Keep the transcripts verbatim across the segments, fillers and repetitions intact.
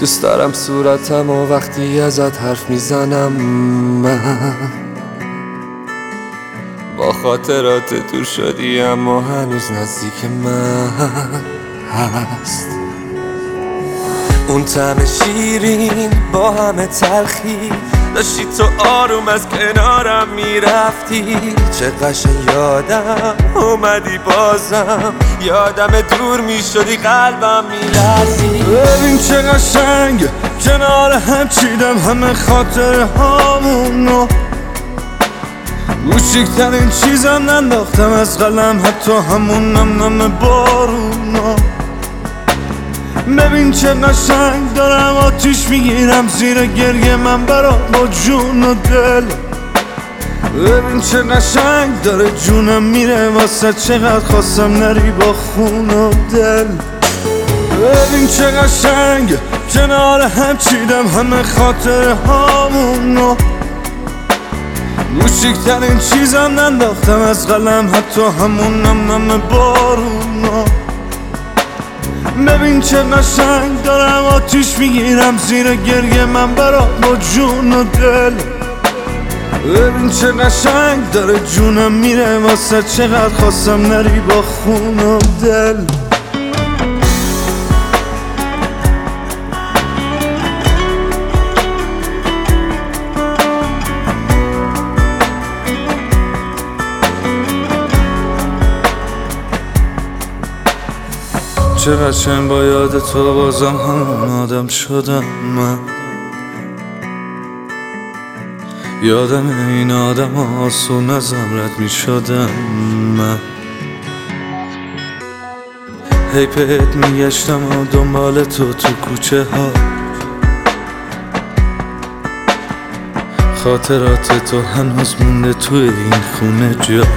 دوست دارم صورتم و وقتی ازت حرف میزنم من با خاطرات دور شدی اما هنوز نزدیک من هست. اون طعم شیرین با همه تلخی داشتی تو آروم از کنارم میرفتی، چه قشنگ یادم اومدی بازم، یادم دور میشدی قلبم میلرزی. ببین چه قشنگ کنار هم چیدم همه خاطر هامونو، کوچیکترین چیزم ننداختم از قلم حتی همون نم نم بارونا. ببین چه قشنگ دارم آتیش میگیرم زیر گریه من برات با جون و دل. ببین چه قشنگ داره جونم میره واسه چقدر خواستم نری با خون و دل. ببین چه قشنگ کنار هم چیدم همه خاطر هامونو، کوچیکترین چیزم ننداختم از قلم حتی همون نم نم بارونا. ببین چه قشنگ دارم آتیش میگیرم زیر گریه من برات با جون و دل. ببین چه قشنگ داره جونم میره واسه چقدر خواستم نری با خون و دل. چه قشنگ با یاد تو بازم همون آدم شدم من، یادم این آدم آسون ازم رد می شدم من. هی بهت میگشتم و دنبال تو تو کوچه ها، خاطرات تو هنوز مونده توی این خونه جا.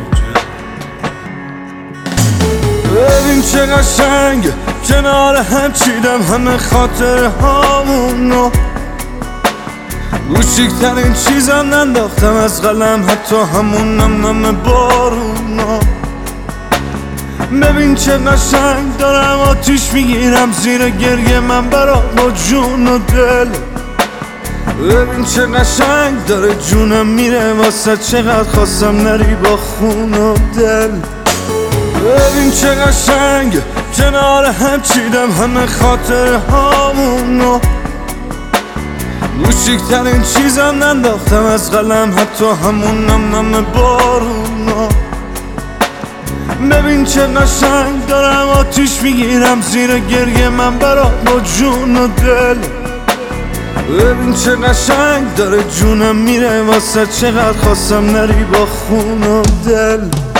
ببین چه قشنگ کنار هم چیدم همه خاطر هامونو، کوچیکترین چیزم ننداختم از قلم حتی همون نم نم بارونا. ببین چه قشنگ دارم آتیش میگیرم زیر گریه من برات با جون و دل. ببین چه قشنگ داره جونم میره واسه چقدر خواستم نری با خون و دل. ببین چه قشنگ کنار هم چیدم همه خاطر هامونو، کوچیکترین چیزم ننداختم از قلم حتی همون نم نم بارونا. ببین چه قشنگ دارم آتیش میگیرم زیر گریه من برات با جون و دل. ببین چه قشنگ داره جونم میره واسه چقدر خواستم نری با خون و دل.